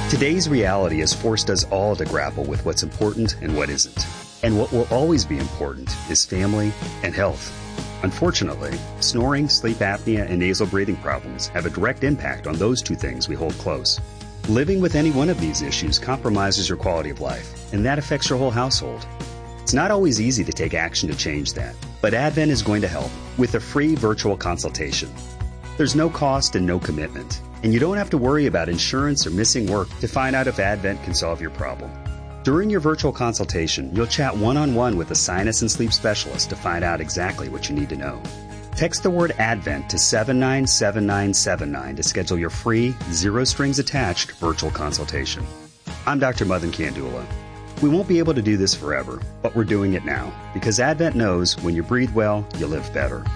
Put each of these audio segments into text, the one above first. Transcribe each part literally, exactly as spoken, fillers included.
Today's reality has forced us all to grapple with what's important and what isn't. And what will always be important is family and health. Unfortunately, snoring, sleep apnea, and nasal breathing problems have a direct impact on those two things we hold close. Living with any one of these issues compromises your quality of life, and that affects your whole household. It's not always easy to take action to change that, but Advent is going to help with a free virtual consultation. There's no cost and no commitment, and you don't have to worry about insurance or missing work to find out if Advent can solve your problem. During your virtual consultation, you'll chat one-on-one with a sinus and sleep specialist to find out exactly what you need to know. Text the word Advent to seven nine seven nine seven nine to schedule your free, zero-strings-attached virtual consultation. I'm Doctor Madan Kandula. We won't be able to do this forever, but we're doing it now because Advent knows when you breathe well, you live better.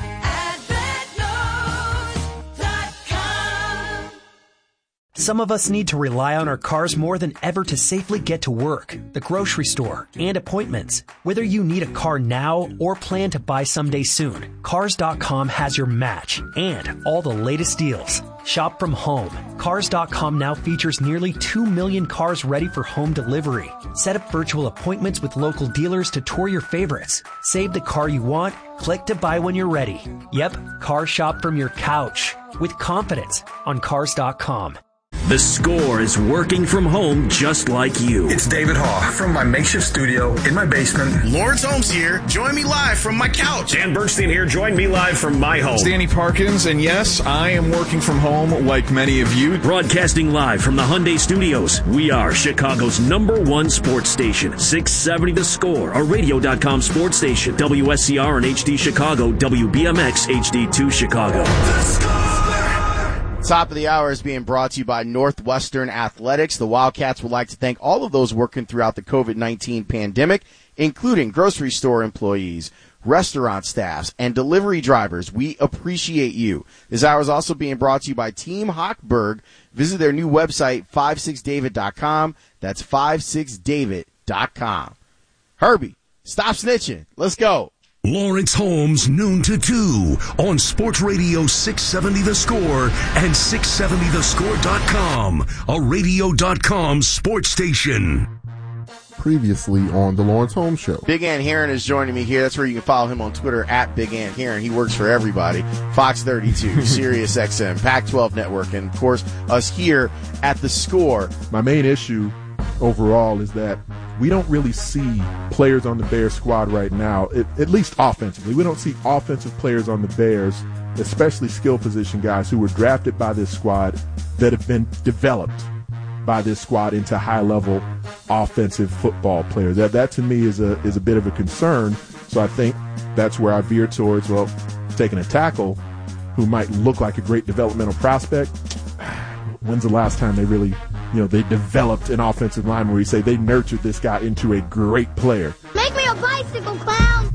Some of us need to rely on our cars more than ever to safely get to work, the grocery store, and appointments. Whether you need a car now or plan to buy someday soon, Cars dot com has your match and all the latest deals. Shop from home. Cars dot com now features nearly two million cars ready for home delivery. Set up virtual appointments with local dealers to tour your favorites. Save the car you want. Click to buy when you're ready. Yep, car shop from your couch with confidence on Cars dot com. The Score is working from home just like you. It's David Haw from my makeshift studio in my basement. Lawrence Holmes here. Join me live from my couch. Dan Bernstein here. Join me live from my home. It's Danny Parkins, and yes, I am working from home like many of you. Broadcasting live from the Hyundai Studios, we are Chicago's number one sports station. six seventy The Score, a radio dot com sports station. W S C R and H D Chicago, W B M X H D two Chicago. The Score! Top of the hour is being brought to you by Northwestern Athletics. The Wildcats would like to thank all of those working throughout the covid nineteen pandemic, including grocery store employees, restaurant staffs, and delivery drivers. We appreciate you. This hour is also being brought to you by Team Hochberg. Visit their new website, five six david dot com. That's five six david dot com. Herbie, stop snitching. Let's go. Lawrence Holmes, noon to two on Sports Radio six seventy The Score and six seventy the score dot com, a radio dot com sports station. Previously on the Lawrence Holmes Show. Big Ant Heron is joining me here. That's where you can follow him on Twitter, at Big Ant Heron. He works for everybody. Fox thirty-two, Sirius X M, Pac twelve Network, and, of course, us here at The Score. My main issue overall is that we don't really see players on the Bears squad right now, it, at least offensively. We don't see offensive players on the Bears, especially skill position guys who were drafted by this squad that have been developed by this squad into high-level offensive football players. That, that to me is a is a bit of a concern. So I think that's where I veer towards, well, taking a tackle who might look like a great developmental prospect. When's the last time they really, you know, they developed an offensive line where you say they nurtured this guy into a great player? Make me a bicycle clown!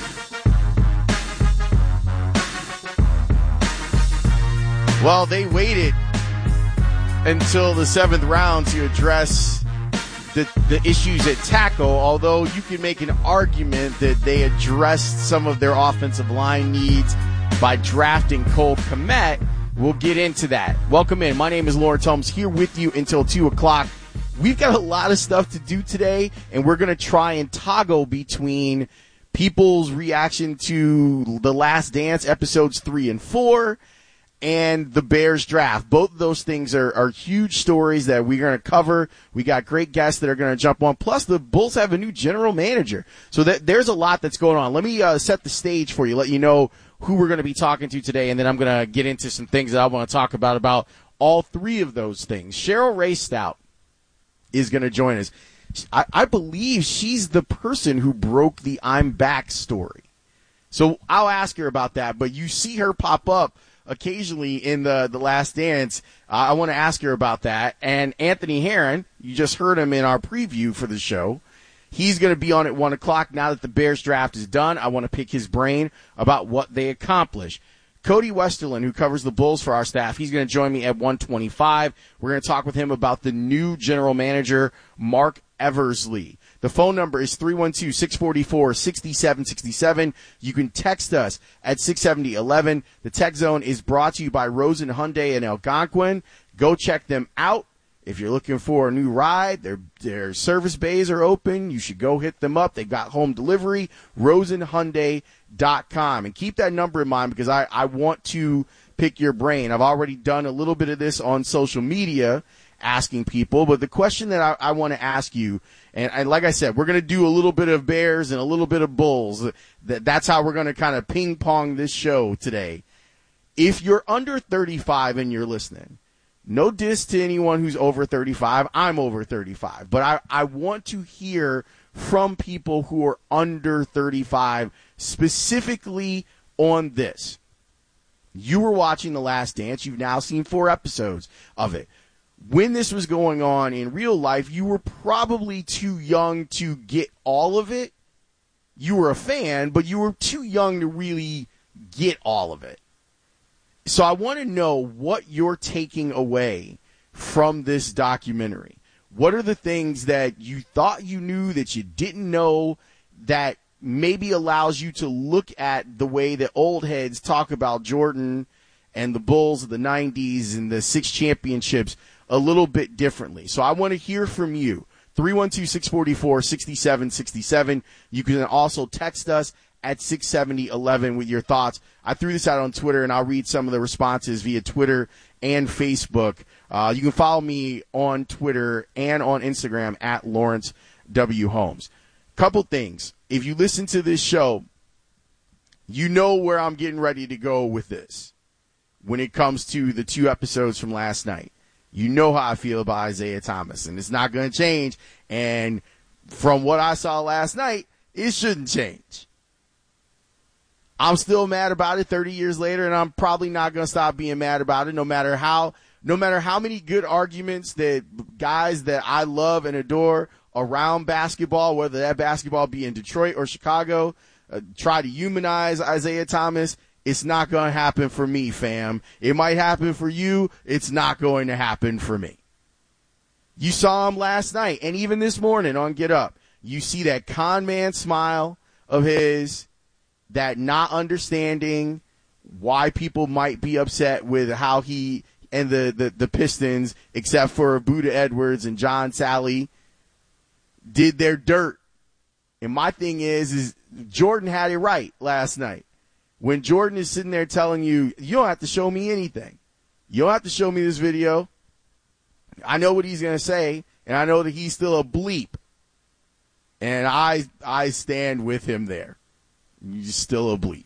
Well, they waited until the seventh round to address the, the issues at tackle, although you can make an argument that they addressed some of their offensive line needs by drafting Cole Kmet. We'll get into that. Welcome in. My name is Lawrence Holmes, here with you until two o'clock. We've got a lot of stuff to do today, and we're going to try and toggle between people's reaction to The Last Dance episodes three and four and the Bears draft. Both of those things are, are huge stories that we're going to cover. We got great guests that are going to jump on. Plus, the Bulls have a new general manager. So that, there's a lot that's going on. Let me uh, set the stage for you, let you know who we're going to be talking to today, and then I'm going to get into some things that I want to talk about, about all three of those things. Cheryl Rae Stout is going to join us. I, I believe she's the person who broke the I'm Back story. So I'll ask her about that, but you see her pop up occasionally in the, the Last Dance. Uh, I want to ask her about that. And Anthony Herron, you just heard him in our preview for the show. He's going to be on at one o'clock now that the Bears draft is done. I want to pick his brain about what they accomplished. Cody Westerlin, who covers the Bulls for our staff, he's going to join me at one twenty-five. We're going to talk with him about the new general manager, Mark Eversley. The phone number is three one two, six four four, six seven six seven. You can text us at six seventy eleven. The Tech Zone is brought to you by Rosen Hyundai in Algonquin. Go check them out. If you're looking for a new ride, their their service bays are open. You should go hit them up. They got home delivery, rosen hyundai dot com. And keep that number in mind because I, I want to pick your brain. I've already done a little bit of this on social media, asking people. But the question that I, I want to ask you, and, and like I said, we're going to do a little bit of Bears and a little bit of Bulls. That, that's how we're going to kind of ping pong this show today. If you're under thirty-five and you're listening, no diss to anyone who's over thirty-five. I'm over thirty-five. But I, I want to hear from people who are under thirty-five, specifically on this. You were watching The Last Dance. You've now seen four episodes of it. When this was going on in real life, you were probably too young to get all of it. You were a fan, but you were too young to really get all of it. So I want to know what you're taking away from this documentary. What are the things that you thought you knew that you didn't know that maybe allows you to look at the way that old heads talk about Jordan and the Bulls of the nineties and the six championships a little bit differently? So I want to hear from you. three one two, six four four, six seven six seven. You can also text us at six seventy eleven with your thoughts. I threw this out on Twitter, and I'll read some of the responses via Twitter and Facebook. Uh, you can follow me on Twitter and on Instagram at Lawrence W. Holmes. Couple things. If you listen to this show, you know where I'm getting ready to go with this when it comes to the two episodes from last night. You know how I feel about Isaiah Thomas, and it's not going to change. And from what I saw last night, it shouldn't change. I'm still mad about it thirty years later, and I'm probably not going to stop being mad about it no matter how no matter how many good arguments that guys that I love and adore around basketball, whether that basketball be in Detroit or Chicago, uh, try to humanize Isaiah Thomas. It's not going to happen for me, fam. It might happen for you. It's not going to happen for me. You saw him last night, and even this morning on Get Up. You see that con man smile of his, that not understanding why people might be upset with how he and the, the, the Pistons, except for Buda Edwards and John Sally, did their dirt. And my thing is, is Jordan had it right last night. When Jordan is sitting there telling you, you don't have to show me anything. You don't have to show me this video. I know what he's going to say, and I know that he's still a bleep. And I I stand with him there. He's still a bleep.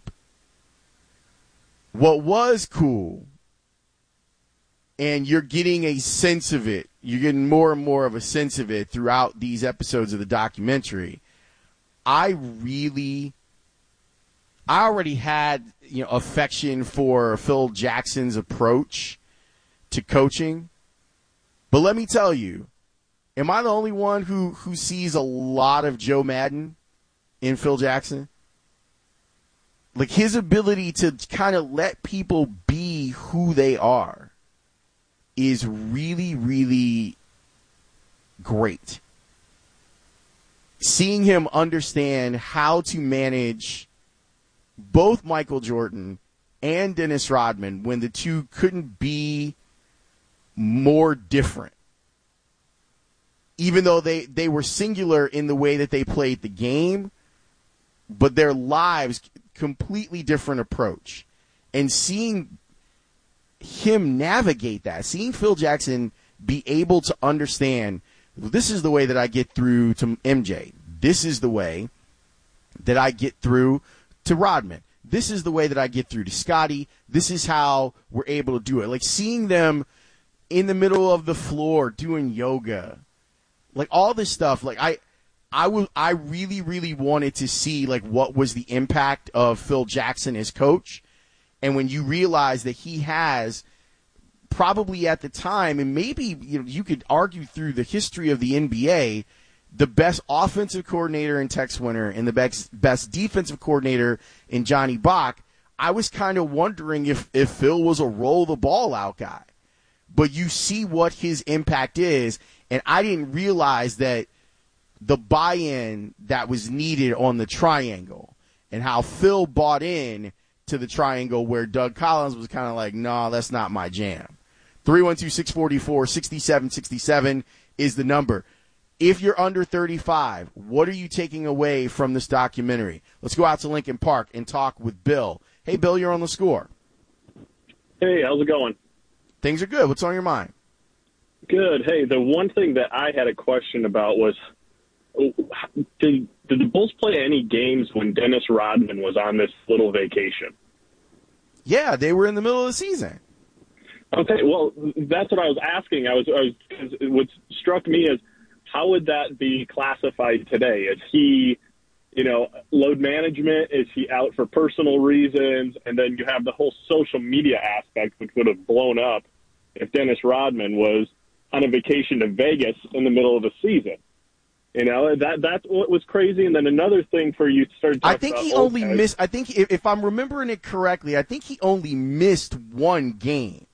What was cool, and you're getting a sense of it, you're getting more and more of a sense of it throughout these episodes of the documentary. I really, I already had, you know, affection for Phil Jackson's approach to coaching. But let me tell you, am I the only one who, who sees a lot of Joe Madden in Phil Jackson? Like, his ability to kind of let people be who they are is really, really great. Seeing him understand how to manage both Michael Jordan and Dennis Rodman when the two couldn't be more different. Even though they, they were singular in the way that they played the game, but their lives, completely different approach. And seeing him navigate that, seeing Phil Jackson be able to understand, this is the way that I get through to M J. This is the way that I get through to Rodman. This is the way that I get through to Scotty. This is how we're able to do it. Like, seeing them in the middle of the floor doing yoga, like all this stuff. Like I, I was, I really, really wanted to see like what was the impact of Phil Jackson as coach. And when you realize that he has probably at the time, and maybe you know, you could argue through the history of the N B A, the best offensive coordinator in Tex Winter and the best, best defensive coordinator in Johnny Bach, I was kind of wondering if, if Phil was a roll the ball out guy. But you see what his impact is, and I didn't realize that the buy-in that was needed on the triangle and how Phil bought in to the triangle where Doug Collins was kind of like, no, nah, that's not my jam. three one two, six four four, six seven six seven is the number. If you're under thirty-five, what are you taking away from this documentary? Let's go out to Lincoln Park and talk with Bill. Hey, Bill, you're on The Score. Hey, how's it going? Things are good. What's on your mind? Good. Hey, the one thing that I had a question about was, did, did the Bulls play any games when Dennis Rodman was on this little vacation? Yeah, they were in the middle of the season. Okay, well, that's what I was asking. I was, I was 'cause what struck me is, how would that be classified today? Is he, you know, load management? Is he out for personal reasons? And then you have the whole social media aspect, which would have blown up if Dennis Rodman was on a vacation to Vegas in the middle of the season. You know, that that's what was crazy. And then another thing for you started talking I think about he only guys. missed, I think if, if I'm remembering it correctly, I think he only missed one game.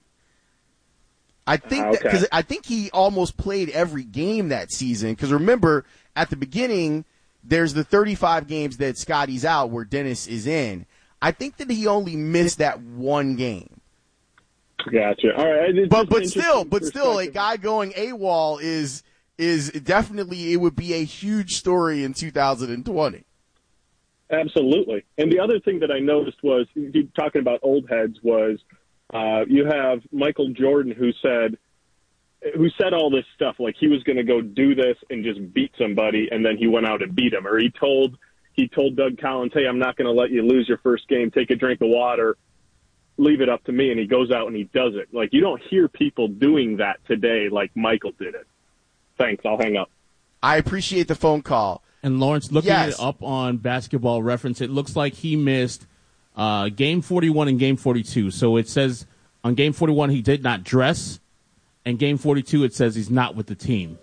I think Okay. that because I think he almost played every game that season. Because remember, at the beginning, there's the thirty-five games that Scotty's out where Dennis is in. I think that he only missed that one game. Gotcha. All right. It's But just but interesting still, but still, a perspective. guy going AWOL is is definitely, it would be a huge story in two thousand twenty. Absolutely. And the other thing that I noticed was, you talking about old heads, was uh, you have Michael Jordan who said, who said all this stuff, like he was going to go do this and just beat somebody, and then he went out and beat him. Or he told he told Doug Collins, hey, I'm not going to let you lose your first game. Take a drink of water. Leave it up to me. And he goes out and he does it. Like, you don't hear people doing that today like Michael did it. Thanks. I'll hang up. I appreciate the phone call. And Lawrence, looking Yes. it up on Basketball Reference, it looks like he missed uh, Game forty-one and Game forty-two. So it says on Game forty-one he did not dress, and Game forty-two it says he's not with the team.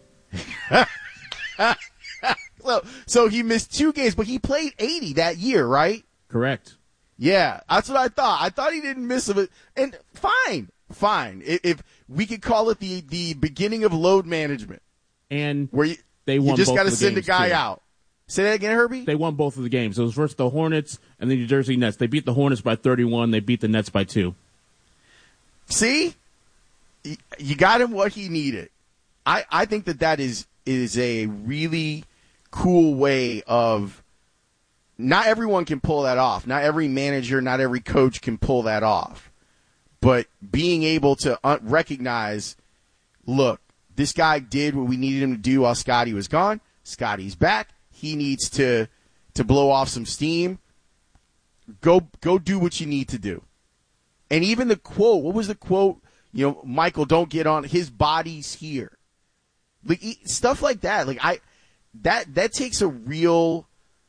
So, so he missed two games, but he played eighty that year, right? Correct. Yeah, that's what I thought. I thought he didn't miss it. And fine, fine. If, if we could call it the, the beginning of load management. And where you, they won you just both got to of the send a games, guy too. out. Say that again, Herbie? They won both of the games. It was versus the Hornets and the New Jersey Nets. They beat the Hornets by thirty-one. They beat the Nets by two. See? You got him what he needed. I, I think that that is, is a really cool way of, not everyone can pull that off. Not every manager, not every coach can pull that off. But being able to un- recognize, look, this guy did what we needed him to do while Scotty was gone. Scotty's back. He needs to to blow off some steam. Go go do what you need to do. And even the quote, what was the quote? You know, Michael, don't get on. His body's here. Like stuff like that. Like I, that that takes a real,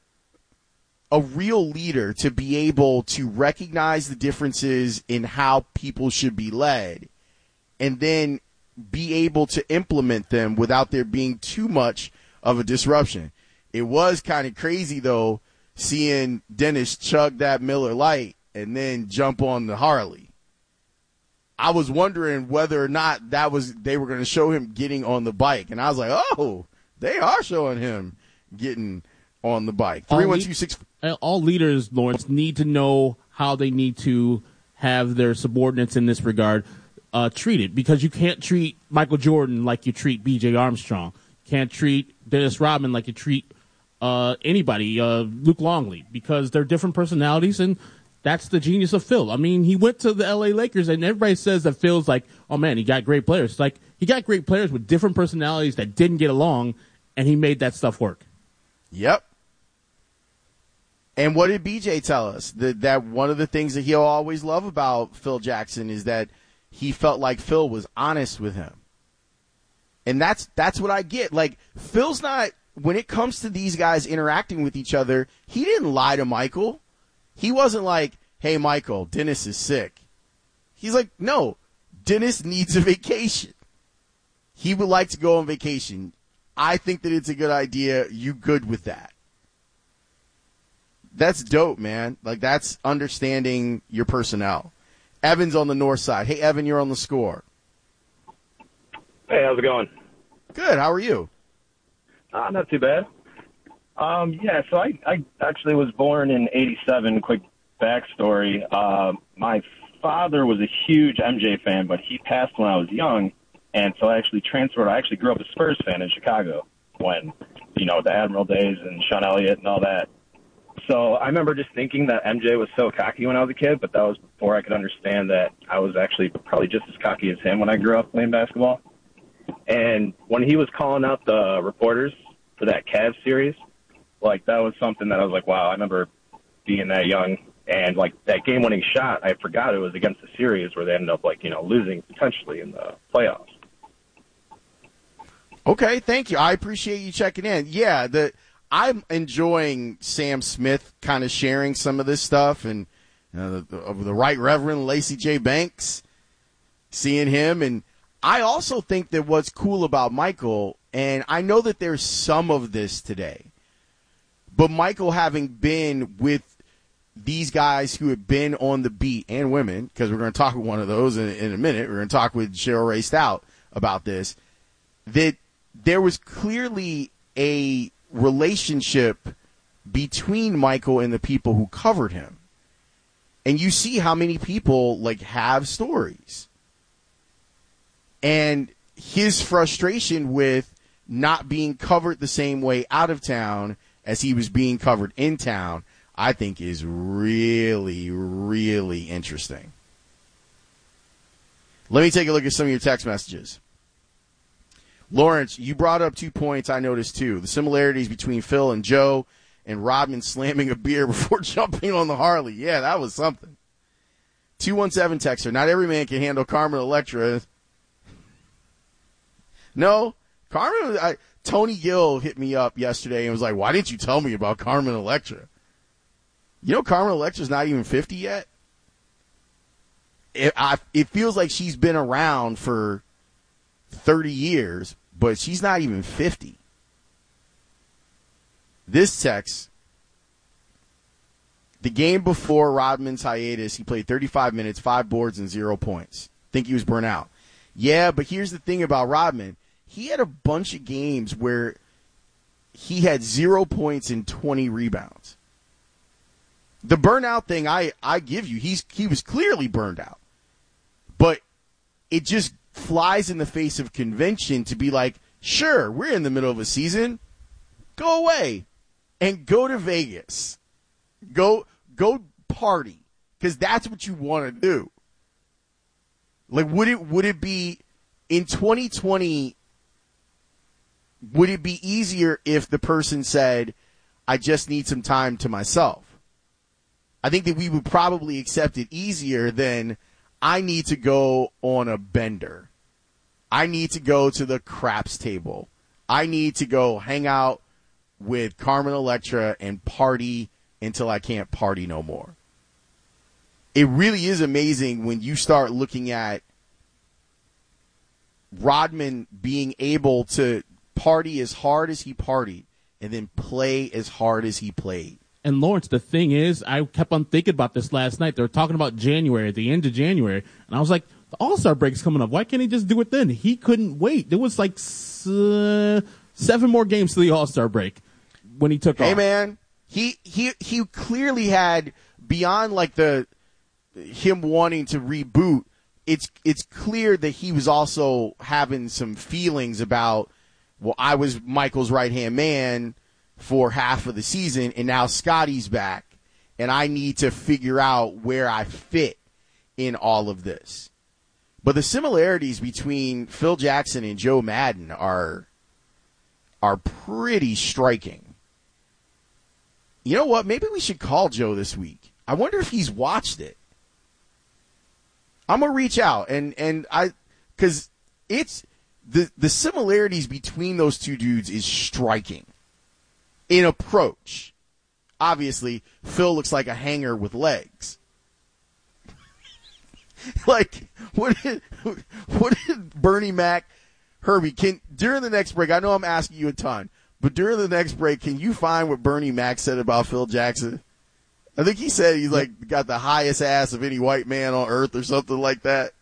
a real leader to be able to recognize the differences in how people should be led, and then be able to implement them without there being too much of a disruption. It was kind of crazy, though, seeing Dennis chug that Miller Lite and then jump on the Harley. I was wondering whether or not that was they were going to show him getting on the bike. And I was like, oh, they are showing him getting on the bike. three one two six All leaders, Lawrence, need to know how they need to have their subordinates in this regard uh, treated, because you can't treat Michael Jordan like you treat B J Armstrong. You can't treat Dennis Rodman like you treat uh, anybody, uh, Luke Longley, because they're different personalities, and that's the genius of Phil. I mean, he went to the L A Lakers, and everybody says that Phil's like, oh, man, he got great players. It's like, he got great players with different personalities that didn't get along, and he made that stuff work. Yep. And what did B J tell us? That, that one of the things that he'll always love about Phil Jackson is that he felt like Phil was honest with him. And that's that's what I get. Like, Phil's not, when it comes to these guys interacting with each other, he didn't lie to Michael. He wasn't like, hey, Michael, Dennis is sick. He's like, no, Dennis needs a vacation. He would like to go on vacation. I think that it's a good idea. You good with that? That's dope, man. Like, that's understanding your personnel. Evan's on the north side. Hey, Evan, you're on The Score. Hey, how's it going? Good. How are you? Uh, not too bad. Um, yeah, so I, I actually was born in eighty-seven. Quick backstory. Uh, my father was a huge M J fan, but he passed when I was young, and so I actually transferred. I actually grew up a Spurs fan in Chicago when, you know, the Admiral days and Sean Elliott and all that. So I remember just thinking that M J was so cocky when I was a kid, but that was before I could understand that I was actually probably just as cocky as him when I grew up playing basketball. And when he was calling out the reporters for that Cavs series, like, that was something that I was like, wow, I remember being that young. And, like, that game-winning shot, I forgot it was against the series where they ended up, like, you know, losing potentially in the playoffs. Okay, thank you. I appreciate you checking in. Yeah, the I'm enjoying Sam Smith kind of sharing some of this stuff, and uh, the, the Right Reverend Lacey J. Banks, seeing him. And I also think that what's cool about Michael, and I know that there's some of this today, but Michael having been with these guys who have been on the beat, and women, because we're going to talk with one of those in, in a minute. We're going to talk with Cheryl Ray Stout about this, that there was clearly a relationship between Michael and the people who covered him. And you see how many people, like, have stories. And his frustration with not being covered the same way out of town as he was being covered in town, I think is really, really interesting. Let me take a look at some of your text messages. Lawrence, you brought up two points I noticed too. The similarities between Phil and Joe, and Rodman slamming a beer before jumping on the Harley. Yeah, that was something. two one seven texter, not every man can handle Carmen Electra. No, Carmen, I, Tony Gill hit me up yesterday and was like, why didn't you tell me about Carmen Electra? You know, Carmen Electra's not even fifty yet. It, I, it feels like she's been around for thirty years, but she's not even fifty. This text, the game before Rodman's hiatus, he played thirty-five minutes, five boards, and zero points. Think he was burnt out. Yeah, but here's the thing about Rodman. He had a bunch of games where he had zero points and twenty rebounds. The burnout thing, I, I give you, he's he was clearly burned out. But it just flies in the face of convention to be like, sure, we're in the middle of a season. Go away and go to Vegas. Go go party, because that's what you want to do. Like, would it would it be in twenty twenty? Would it be easier if the person said, "I just need some time to myself"? I think that we would probably accept it easier than, "I need to go on a bender. I need to go to the craps table. I need to go hang out with Carmen Electra and party until I can't party no more." It really is amazing when you start looking at Rodman being able to party as hard as he partied and then play as hard as he played. And Lawrence, the thing is, I kept on thinking about this last night. They were talking about January, at the end of January, and I was like, the All-Star break's coming up. Why can't he just do it then? He couldn't wait. There was like uh, seven more games to the All-Star break when he took hey, off. Hey, man, he, he, he clearly had, beyond like the him wanting to reboot, it's it's clear that he was also having some feelings about, well, I was Michael's right-hand man for half of the season, and now Scotty's back, and I need to figure out where I fit in all of this. But the similarities between Phil Jackson and Joe Madden are are pretty striking. You know what? Maybe we should call Joe this week. I wonder if he's watched it. I'm gonna reach out and and I, because it's the the similarities between those two dudes is striking in approach. Obviously, Phil looks like a hanger with legs. Like, what did, what did Bernie Mac, Herbie, can, during the next break, I know I'm asking you a ton, but during the next break, can you find what Bernie Mac said about Phil Jackson? I think he said he's like got the highest ass of any white man on earth or something like that.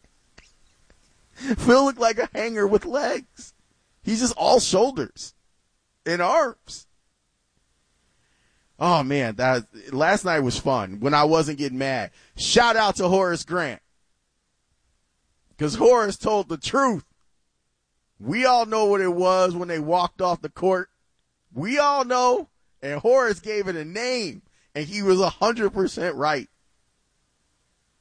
Phil looked like a hanger with legs. He's just all shoulders and arms. Oh man, that last night was fun when I wasn't getting mad. Shout out to Horace Grant. Because Horace told the truth. We all know what it was when they walked off the court. We all know. And Horace gave it a name. And he was one hundred percent right.